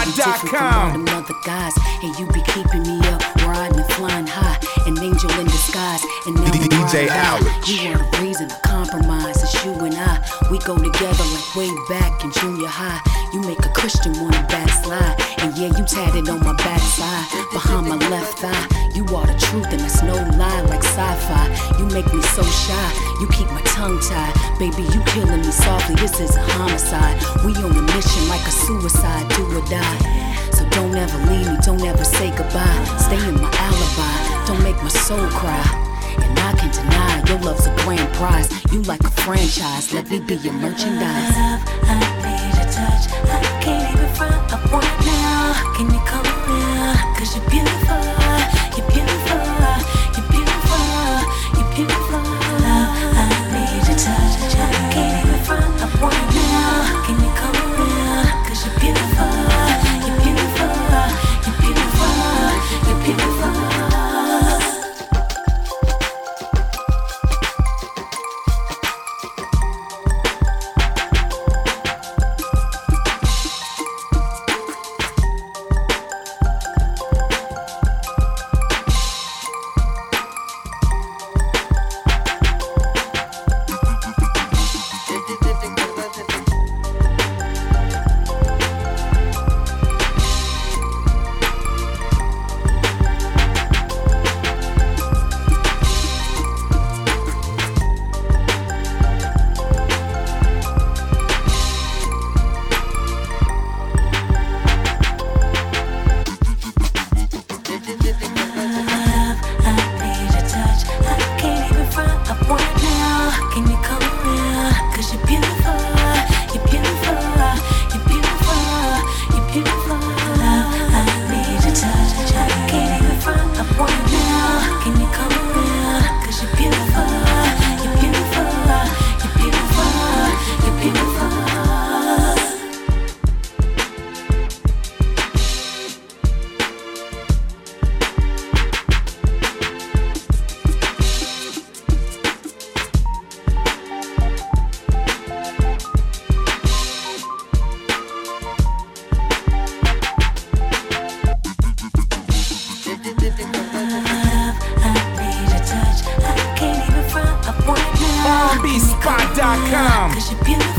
RBSpot.com. Other guys, and you be keeping me up, riding and flying high, an angel in disguise. And now DJ Alex. You are the reason to compromise. It's you and I. We go together like way back in junior high. You make a Christian wanna backslide, and yeah, you tatted on my backside, behind my left thigh. You are the truth, and it's no lie, like sci-fi. You make me so shy. You keep my tongue tied, baby. You killing me softly. This is a homicide. We on a mission like a suicide, do or die. So don't ever leave me, don't ever say goodbye. Stay in my alibi, don't make my soul cry. And I can't deny your love's a grand prize. You like a franchise, let me be your merchandise. Love, I need your touch. I can't even front up one now. Can you come around? 'Cause you're beautiful, you're beautiful, you're beautiful, you're beautiful. Love, I need your touch. I can't even front up one now. Can you come around? 'Cause you're beautiful, you're beautiful, you're beautiful, you're beautiful. RBSpot.com. 'Cause you're beautiful.